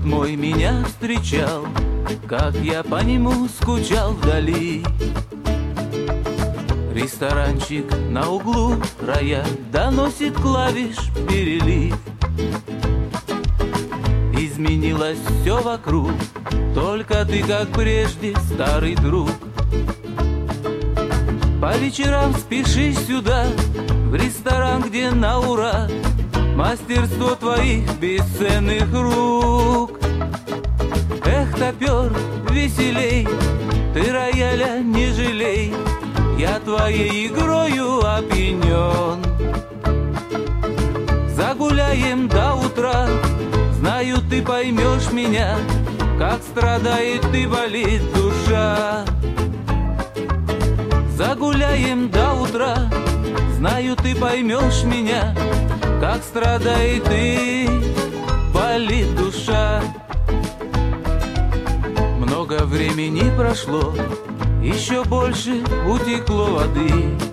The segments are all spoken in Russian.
мой меня встречал, как я по нему скучал вдали. Ресторанчик на углу, рояль доносит клавиш перелив. Изменилось все вокруг, только ты, как прежде, старый друг. По вечерам спешишь сюда, в ресторан, где на ура мастерство твоих бесценных рук. Эх, топер, веселей, ты рояля не жалей, я твоей игрою опьянен. Загуляем до утра, знаю, ты поймешь меня, как страдает и болит душа. Загуляем до утра, знаю, ты поймешь меня, как страдает и болит душа. Много времени прошло, еще больше утекло воды.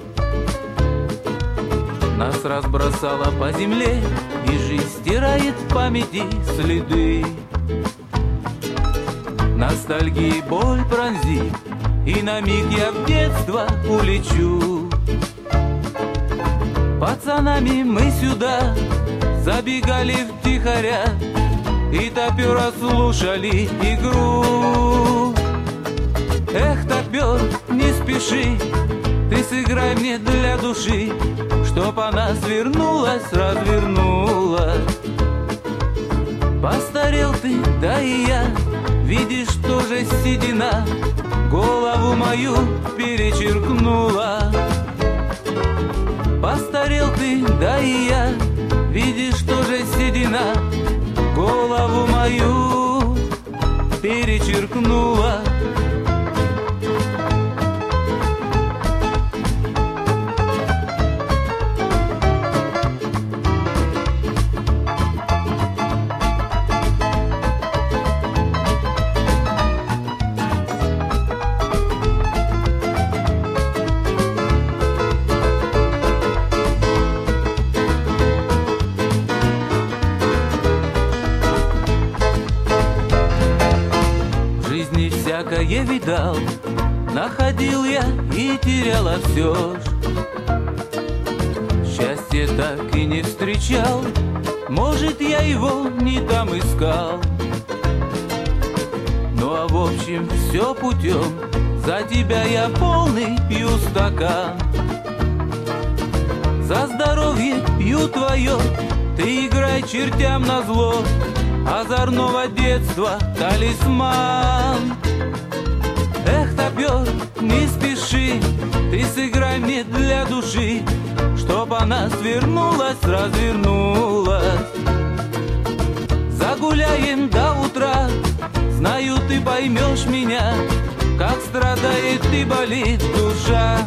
Нас разбросало по земле, и жизнь стирает в памяти следы. Ностальгии боль пронзит, и на миг я в детство улечу. Пацанами мы сюда забегали втихаря и топера слушали игру. Эх, топер, не спеши, ты сыграй мне для души, чтоб она свернулась, развернулась. Постарел ты, да и я, видишь, тоже седина голову мою перечеркнула. Постарел ты, да и я, видишь, тоже седина голову мою перечеркнула. Всякое видал, находил я и теряла все ж. Счастье так и не встречал, может, я его не там искал. Ну а в общем все путем, за тебя я полный пью стакан. За здоровье пью твое, ты играй чертям назло, озорного детства талисман. Эх, топер, не спеши, ты сыграй мне для души, чтоб она свернулась, развернулась. Загуляем до утра, знаю, ты поймешь меня, как страдает и болит душа.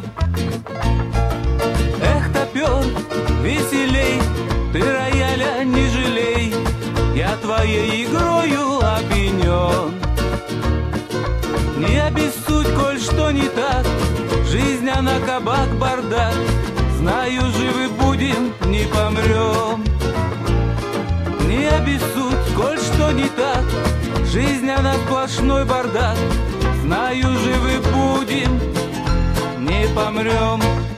Эх, топер, веселей, ты рояля не жалей, я твоей игрою опьянен. Не обессудь, коль что не так, жизнь она кабак, бардак, знаю, живы будем, не помрем. Не обессудь, коль что не так, жизнь она сплошной бардак, знаю, живы будем, не помрем.